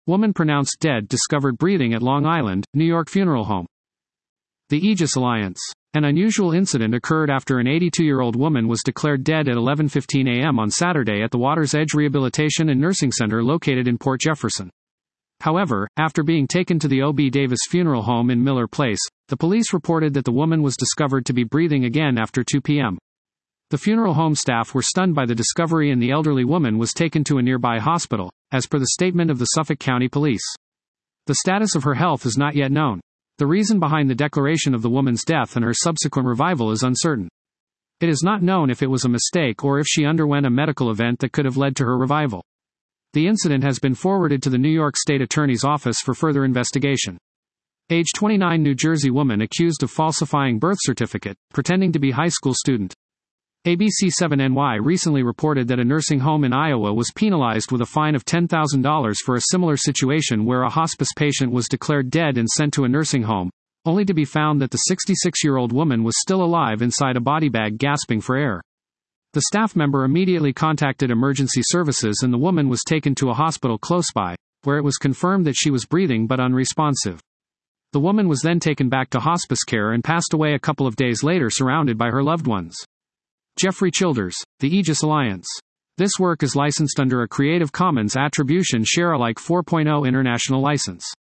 Woman pronounced dead discovered breathing at Long Island, New York funeral home. The Aegis Alliance. An unusual incident occurred after an 82-year-old woman was declared dead at 11:15 a.m. on Saturday at the Water's Edge Rehabilitation and Nursing Center located in Port Jefferson. However, after being taken to the O.B. Davis Funeral Home in Miller Place, the police reported that the woman was discovered to be breathing again after 2 p.m. The funeral home staff were stunned by the discovery and the elderly woman was taken to a nearby hospital, as per the statement of the Suffolk County Police. The status of her health is not yet known. The reason behind the declaration of the woman's death and her subsequent revival is uncertain. It is not known if it was a mistake or if she underwent a medical event that could have led to her revival. The incident has been forwarded to the New York State Attorney's Office for further investigation. Age 29 New Jersey woman accused of falsifying birth certificate, pretending to be high school student. ABC7NY recently reported that a nursing home in Iowa was penalized with a fine of $10,000 for a similar situation where a hospice patient was declared dead and sent to a nursing home, only to be found that the 66-year-old woman was still alive inside a body bag gasping for air. The staff member immediately contacted emergency services and the woman was taken to a hospital close by, where it was confirmed that she was breathing but unresponsive. The woman was then taken back to hospice care and passed away a couple of days later surrounded by her loved ones. Jeffrey Childers, The Aegis Alliance. This work is licensed under a Creative Commons Attribution Share Alike 4.0 International License.